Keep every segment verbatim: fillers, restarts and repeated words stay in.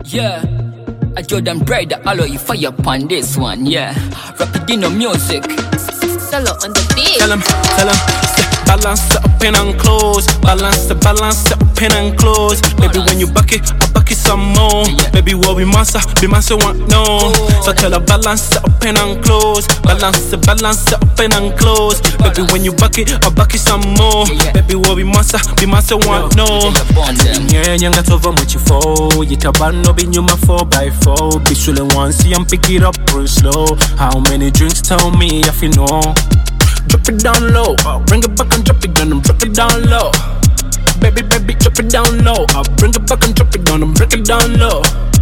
Yeah, a Jordan Bride, allow you fire upon this one, yeah. Rapidino music. Solo on the beat. Tell him, tell him, balance the open and close. Balance the balance the open and close. Baby, when you buck it, I buck it some more. Baby, what we massa, be massa want no. So tell her balance the open and close. Balance the balance the open and close. Baby, when you buck it, I buck it some more. Baby, what we massa, be massa want no. Yeah, nyanga tova muchi fo. Yitabano be nyuma four by four. Be shule one, see and pick it up real slow. How many drinks? Tell me if you know. Drop it down low, uh, bring it back and drop it down and drop it down low. Baby, baby, drop it down low. I'll bring it back and drop it down and break it down low.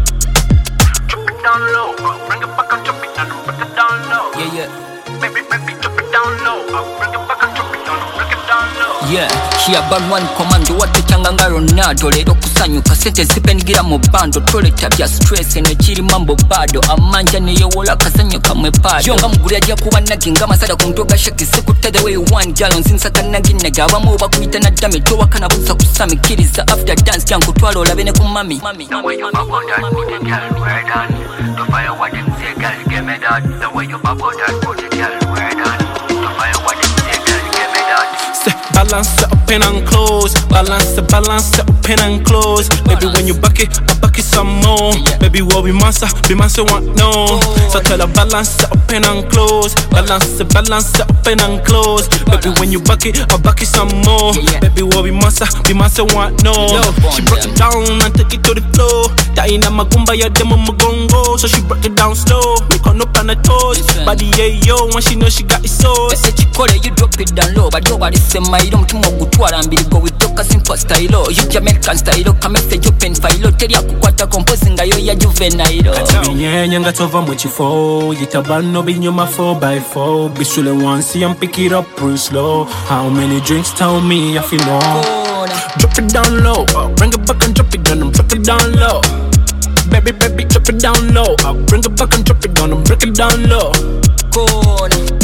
Drop it down low, uh, bring it back and drop it down and break it down low. Yeah, yeah. Baby, baby, drop it down low. I'll bring it back and drop it down and break it down low. Yeah, she a bad one commando. What the changanga Ronaldo. Ledo kusanyuka sente zipendigira mu bando. Toleta bya stress ene chiri mambo bado. Amanja neyo wola kasanyuka mwe pado. Yonga muguli ajja kuba naginga masada kuntoga shaki sikute the way you want. Jalo nsinsa kanaginega abamu bakuyita na dame. Towa kana busa kusami kiriza after dance. Janku twalo olabene ku mami. The way you bubble that, put it girl, where done. The fire what them say, girl, give me that. The way you bubble that, put it girl, where done. The fire what them say, girl, give me that. Balance the open and close. Balance the balance the open and close. Baby, when you buck it, I buck it some more. Baby, what we massa, be massa want no. So tell her balance the open and close. Balance the balance the open and close. Baby, when you buck it, I buck it some more. Baby, what we massa, be massa want no. She broke it down and take it to the floor. Daina magumba ya demo mugongo. So she broke it down slow. Make her no plan at toes. Body yeah yo, when she know she got it sauce. Say she call it, you drop it down low. But nobody say my don't to mogutwara mbili go with toka simple style. You Jamaican style, come message open file. Tell ya kukwata composing yo ya juvenile. Yeah, nyanga tova muchi fo. Yitabano be nyuma four by four. Be shule one, see and pick it up real slow. How many drinks? Tell me if you know. Drop it down low, uh, bring it back and drop it down and break it down low. Baby, baby, drop it down low. I'll bring it back and drop it down and break it down low. Go on.